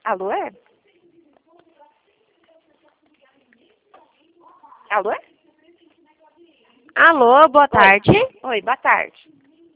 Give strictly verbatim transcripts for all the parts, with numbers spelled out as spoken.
Alô? Alô? Alô, boa tarde. Oi, boa tarde.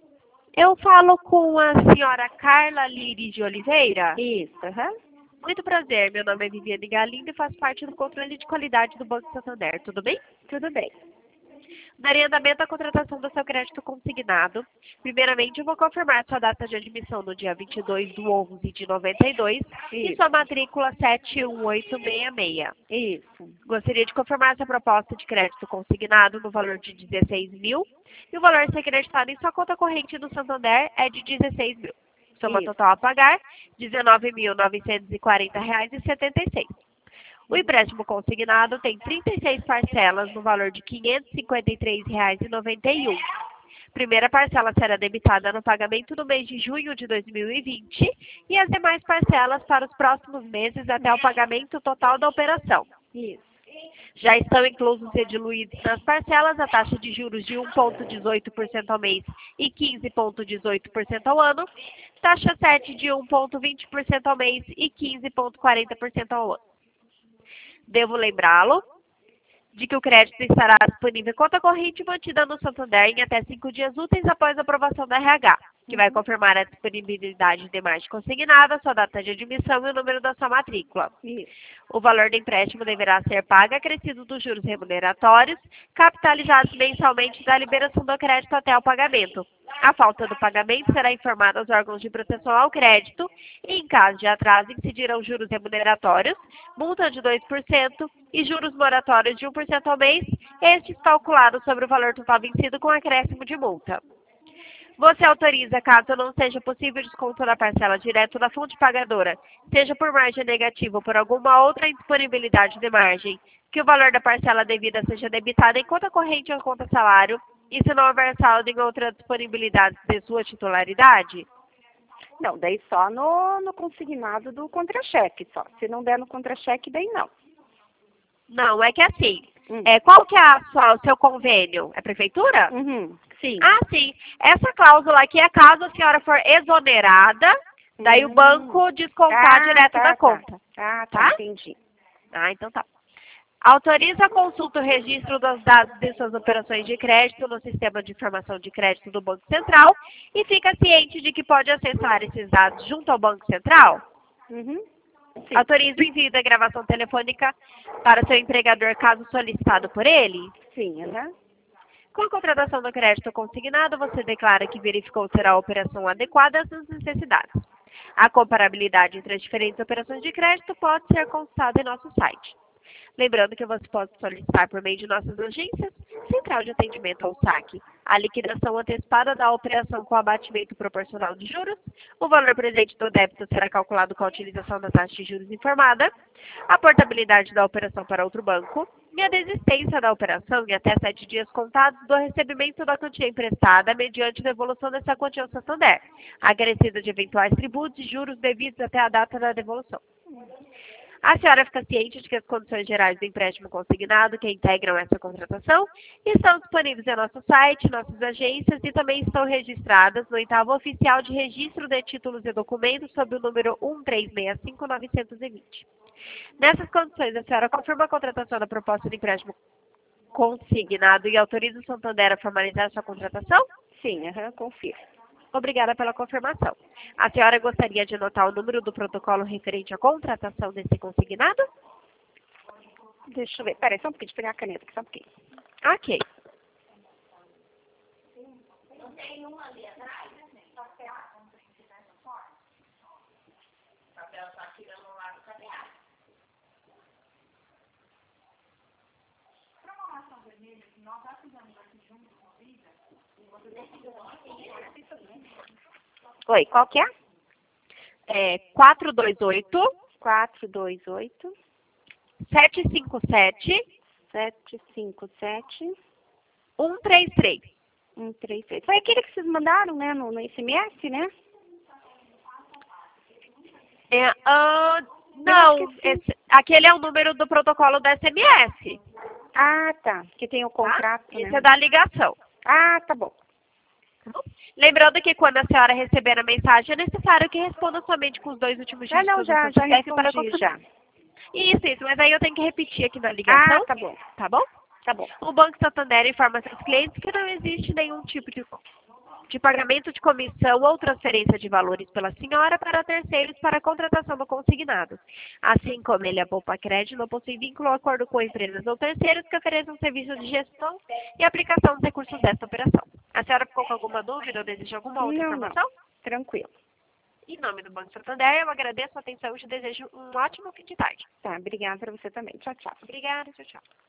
Eu falo com a senhora Carla Lires de Oliveira? Isso, aham. Muito prazer, meu nome é Viviane Galindo e faço parte do controle de qualidade do Banco Santander, tudo bem? Tudo bem. Daria andamento à contratação do seu crédito consignado. Primeiramente, eu vou confirmar sua data de admissão no dia vinte e dois de onze de noventa e dois e Isso. sua matrícula sete um oito seis seis. Isso. Gostaria de confirmar essa proposta de crédito consignado no valor de dezesseis mil e o valor a ser creditado em sua conta corrente do Santander é de dezesseis mil. Soma Isso. total a pagar, dezenove mil novecentos e quarenta reais e setenta e seis. O empréstimo consignado tem trinta e seis parcelas no valor de quinhentos e cinquenta e três reais e noventa e um. Primeira parcela será debitada no pagamento no mês de junho de dois mil e vinte e as demais parcelas para os próximos meses até o pagamento total da operação. Isso. Já estão inclusos e diluídos nas parcelas a taxa de juros de um vírgula dezoito por cento ao mês e quinze vírgula dezoito por cento ao ano, taxa sete de um vírgula vinte por cento ao mês e quinze vírgula quarenta por cento ao ano. Devo lembrá-lo de que o crédito estará disponível em conta corrente mantida no Santander em até cinco dias úteis após a aprovação da R H, que vai confirmar a disponibilidade de margem consignada, sua data de admissão e o número da sua matrícula. Isso. O valor do empréstimo deverá ser pago acrescido dos juros remuneratórios, capitalizados mensalmente da liberação do crédito até o pagamento. A falta do pagamento será informada aos órgãos de proteção ao crédito e, em caso de atraso, incidirão juros remuneratórios, multa de dois por cento e juros moratórios de um por cento ao mês, estes calculados sobre o valor total vencido com acréscimo de multa. Você autoriza, caso não seja possível desconto da parcela direto da fonte pagadora, seja por margem negativa ou por alguma outra indisponibilidade de margem, que o valor da parcela devida seja debitado em conta corrente ou conta salário, e se não houver saldo em outra disponibilidade de sua titularidade? Não, daí só no, no consignado do contra-cheque, só. Se não der no contra-cheque, daí não. Não, é que assim, Hum. é, qual que é a sua, o seu convênio? É prefeitura? Uhum. Sim. Ah, sim. Essa cláusula aqui é caso a senhora for exonerada, daí Hum. o banco descontar Ah, direto tá, da tá. conta. Ah, tá, Tá? entendi. Ah, então tá. Autoriza a consulta e o registro dos dados de suas operações de crédito no Sistema de Informação de Crédito do Banco Central e fica ciente de que pode acessar esses dados junto ao Banco Central? Uhum. Sim. Autoriza o envio da gravação telefônica para seu empregador caso solicitado por ele? Sim, aham. Com a contratação do crédito consignado, você declara que verificou ter a operação adequada às suas necessidades. A comparabilidade entre as diferentes operações de crédito pode ser consultada em nosso site. Lembrando que você pode solicitar por meio de nossas agências, Central de Atendimento ao Saque, a liquidação antecipada da operação com abatimento proporcional de juros, o valor presente do débito será calculado com a utilização da taxa de juros informada, a portabilidade da operação para outro banco e a desistência da operação em até sete dias contados do recebimento da quantia emprestada mediante devolução dessa quantia ao Santander, acrescida de eventuais tributos e juros devidos até a data da devolução. A senhora fica ciente de que as condições gerais do empréstimo consignado que integram essa contratação estão disponíveis em nosso site, nossas agências e também estão registradas no oitavo oficial de registro de títulos e documentos sob o número um três seis cinco nove dois zero. Nessas condições, a senhora confirma a contratação da proposta de empréstimo consignado e autoriza o Santander a formalizar sua contratação? Sim, aham, confio. Obrigada pela confirmação. A senhora gostaria de anotar o número do protocolo referente à contratação desse consignado? Deixa eu ver. Peraí, só um pouquinho, deixa eu pegar a caneta aqui, só um pouquinho. Ok. Oi, qual que é? É quatro dois oito, quatro dois oito, sete cinco sete, sete cinco sete, um três três. um três três. Foi aquele que vocês mandaram, né, no, no S M S, né? É, ah, não, Eu acho que sim. esse, aquele é o número do protocolo da S M S. Ah, tá. Que tem o Tá? contrato, Esse né? é da ligação. Ah, tá bom. bom? Lembrando que quando a senhora receber a mensagem, é necessário que responda somente com os dois últimos Ah, dígitos não, já, do seu já C P F para respondi, confirmar. já. Isso, isso, mas aí eu tenho que repetir aqui na ligação, Ah, tá bom, tá bom? tá bom. O Banco Santander informa seus clientes que não existe nenhum tipo de, de pagamento de comissão ou transferência de valores pela senhora para terceiros para a contratação do consignado. Assim como ele, a Poupa Crédito, não possui vínculo ou acordo com empresas ou terceiros que ofereçam serviços de gestão e aplicação dos recursos desta operação. A senhora ficou com alguma dúvida ou deseja alguma outra Não, não, informação? tranquilo. Em nome do Banco Santander, eu agradeço a atenção e te desejo um ótimo fim de tarde. Tá, obrigada para você também. Tchau, tchau. Obrigada, tchau, tchau.